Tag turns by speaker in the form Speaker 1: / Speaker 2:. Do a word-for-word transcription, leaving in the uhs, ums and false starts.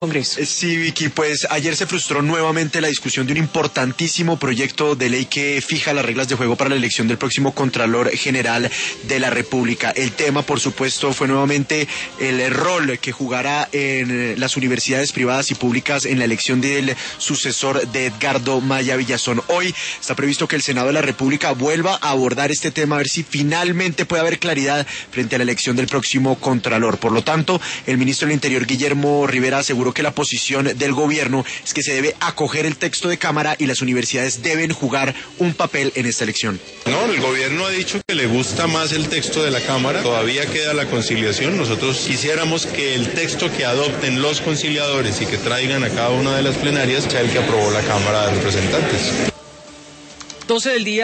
Speaker 1: Congreso.
Speaker 2: Sí, Vicky, pues ayer se frustró nuevamente la discusión de un importantísimo proyecto de ley que fija las reglas de juego para la elección del próximo Contralor General de la República. El tema, por supuesto, fue nuevamente el rol que jugará en las universidades privadas y públicas en la elección del sucesor de Edgardo Maya Villazón. Hoy está previsto que el Senado de la República vuelva a abordar este tema, a ver si finalmente puede haber claridad frente a la elección del próximo Contralor. Por lo tanto, el ministro del Interior, Guillermo Rivera, aseguró que la posición del gobierno es que se debe acoger el texto de Cámara y las universidades deben jugar un papel en esta elección.
Speaker 3: No, el gobierno ha dicho que le gusta más el texto de la Cámara, todavía queda la conciliación. Nosotros quisiéramos que el texto que adopten los conciliadores y que traigan a cada una de las plenarias sea el que aprobó la Cámara de Representantes.
Speaker 1: doce del día.